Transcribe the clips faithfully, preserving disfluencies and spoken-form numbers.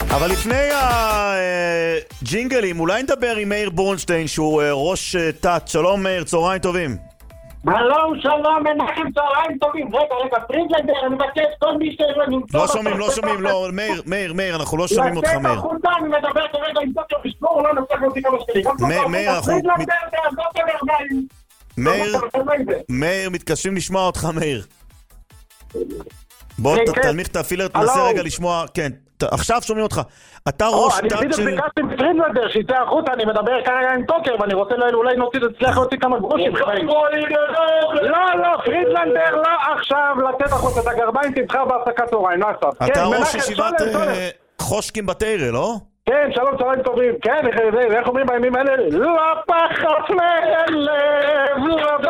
אבל לפני הג'ינגלים, אולי נדבר עם מאיר בורנשטיין, שהוא ראש תת. שלום מאיר, צהריים טובים. שלום, שלום, מנחם, צהריים טובים. רגע, רגע, פרידלנדר, אני מבקש כל מי שלא נמצא... לא שומעים, לא שומעים, לא, מאיר, מאיר, מאיר, אנחנו לא שומעים אותך, מאיר. לצאת החוצה, אני מדבר כרגע עם דוקטור לשמור, לא נצטרך אותי כמה שלי. מאיר, אנחנו... פרידלנדר, דוקטור ארבעים. מאיר, מאיר, מתקשים לשמוע אותך, מאיר. בוא, תנמיך, תפעיל, תנסה רגע לשמוע, כן. עכשיו שומעים אותך. אתה ראש תת של... אני בדיוק ביקשתי פרידלנדר שיצא החוצה, אני מדבר כרגע עם טוקר, ואני רוצה אולי נצליח להוציא כמה גרושים. לא, לא, פרידלנדר לא עכשיו לתת החוצה את הגרביים, תבחר בהפסקת צהריים, לא עכשיו. אתה ראש ישיבת חושקים בתירה, לא? כן, שלום, צהריים טובים. כן, איך אומרים בימים האלה? לא פחות מלב,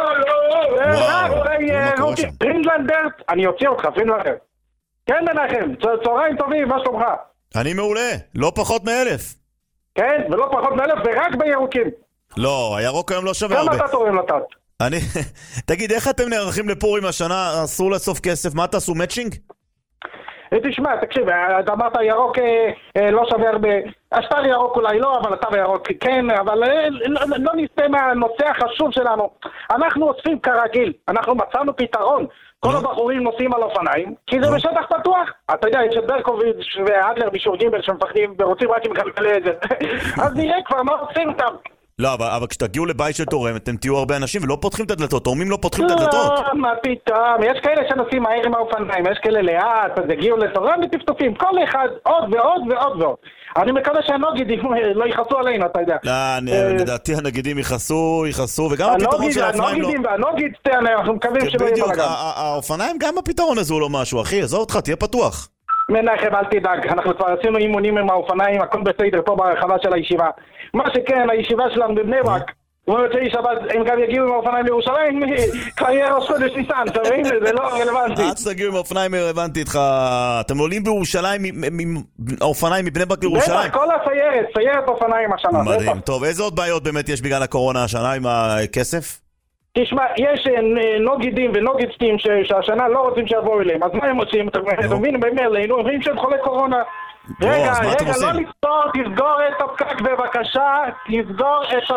לא בלב. פרידלנדר, אני אוציא אותך, פרידלנדר. כן, מנחם, צהריים טובים, מה שלומך? אני מעולה, לא פחות מאלף. כן, ולא פחות מאלף, ורק בירוקים. לא, הירוק היום לא שווה הרבה. כמה אתה תורם לתת? אני... תגיד, איך אתם נערכים לפורים השנה? אסור לאסוף כסף, מה תעשו, מאצ'ינג? תשמע, תקשיב, אתה אמרת ירוק לא שווה הרבה. השטר ירוק אולי לא, אבל התו ירוק כן, אבל לא נסתה מהנושא החשוב שלנו. אנחנו אוספים כרגיל, אנחנו מצאנו פתרון. כל הבחורים נוסעים על אופניים, כי זה בשטח פתוח. אתה יודע, יש את ברקוביץ' ואדלר בישור גימבל שמפחדים ורוצים רק עם גלגלי את זה. אז נראה כבר מה עושים אותם. לא, אבל, אבל כשתגיעו לבית של תורם, אתם תהיו הרבה אנשים ולא פותחים את הדלתות. תורמים לא פותחים את הדלתות. לא, מה פתאום. יש כאלה שנוסעים מהר עם האופניים, יש כאלה לאט, אז הגיעו לתורם וטפטופים. כל אחד עוד ועוד ועוד ועוד. אני מקווה שהנוגידים לא יכעסו עלינו, אתה יודע. לא, לדעתי הנגידים יכעסו, יכעסו, וגם הפתרון של האופניים לא... הנוגידים והנוגיד, אנחנו מקווים שלא יהיה בלגן. האופניים גם הפתרון הזה הוא לא משהו, אחי, עזוב אותך, תהיה פתוח. מנחם, אל תדאג, אנחנו כבר עשינו אימונים עם האופניים, הכל בסדר פה ברחבה של הישיבה. מה שכן, הישיבה שלנו בבני ברק, הם גם יגיעו עם האופניים לירושלים, כבר יהיה ראש חודש ניסן, תבין? זה לא רלוונטי. עד שתגיעו עם האופניים רלוונטי איתך, אתם עולים בירושלים, האופניים מבני ברק לירושלים? בטח, כל הסיירת, סיירת אופניים השנה. מדהים, טוב, איזה עוד בעיות באמת יש בגלל הקורונה השנה עם הכסף? תשמע, יש נוגידים ונוגידסטים שהשנה לא רוצים שיבואו אליהם, אז מה הם עושים? אתם מבינים במייל, אומרים שהם חולי קורונה. רגע, רגע, לא לסגור, תסגור את הפקק בבקשה, תסגור את ה...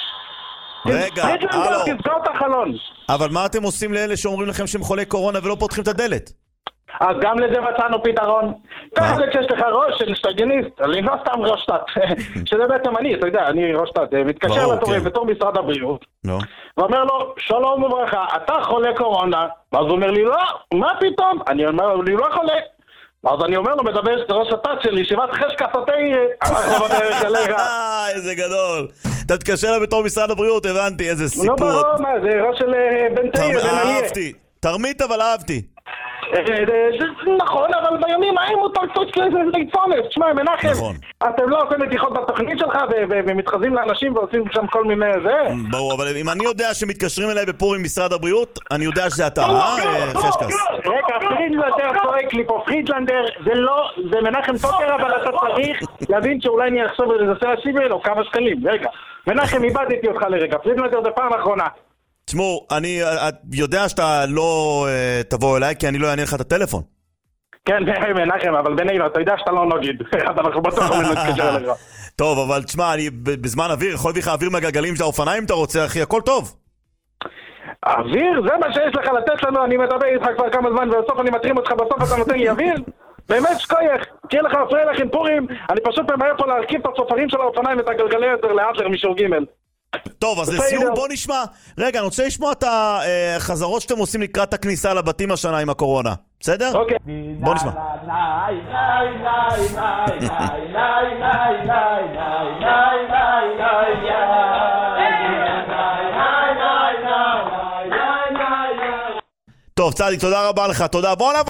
רגע, הלו. תסגור את החלון. אבל מה אתם עושים לאלה שאומרים לכם שהם חולי קורונה ולא פותחים את הדלת? אז גם לזה מצאנו פתרון. ככה זה כשיש לך ראש של שטגניסט, אני לא סתם ראש תת, שזה בעצם אני, אתה יודע, אני ראש תת, מתקשר לתורם בתור משרד הבריאות, ואומר לו, שלום וברכה, אתה חולה קורונה? ואז הוא אומר לי, לא, מה פתאום? אני אומר לו, אני לא חולה. אז אני אומר לו, מדבר את ראש התת של ישיבת חשקה סטי, אנחנו בדרך אליך. איזה גדול. אתה תתקשר לה בתור משרד הבריאות, הבנתי, איזה סיפור. לא ברור, מה, זה ראש של בן תאיר, בן עליה. אהבתי, תרמית אבל אהבתי. נכון, אבל בימים ההם הוא תרצות להתפונס. תשמע, מנחם, אתם לא עושים מתיחות בתוכנית שלך ומתחזים לאנשים ועושים שם כל מיני זה. ברור, אבל אם אני יודע שמתקשרים אליי בפורים משרד הבריאות, אני יודע שזה אתה, אה? חשקס. רגע, פרידלנדר צועק לי פה, פרידלנדר זה לא, זה מנחם טוקר, אבל אתה צריך להבין שאולי אני אחשוב לזה השיבל או כמה שקלים. רגע, מנחם, איבדתי אותך לרגע, פרידלנדר זה פעם אחרונה. תשמעו, אני יודע שאתה לא תבוא אליי, כי אני לא אענה לך את הטלפון. כן, מנחם, אבל בינינו, אתה יודע שאתה לא נגיד. אנחנו בטוח לא נתקשר אליך. טוב, אבל תשמע, אני בזמן אוויר, יכול להביא לך אוויר מהגלגלים של האופניים, אתה רוצה, אחי, הכל טוב. אוויר? זה מה שיש לך לתת לנו, אני מדבר איתך כבר כמה זמן, ובסוף אני מטרים אותך, בסוף אתה נותן לי אוויר? באמת שכוייך, תהיה לך אפריע לך עם פורים, אני פשוט ממהר פה להרכיב את הסופרים של האופניים ואת הגלגלי יותר לאטלר מישור גימל. טוב, אז לסיום בוא נשמע. רגע, אני רוצה לשמוע את החזרות שאתם עושים לקראת הכניסה לבתים השנה עם הקורונה. בסדר? אוקיי. בוא נשמע. טוב, צדיק, תודה רבה לך. תודה. בוא נעבור.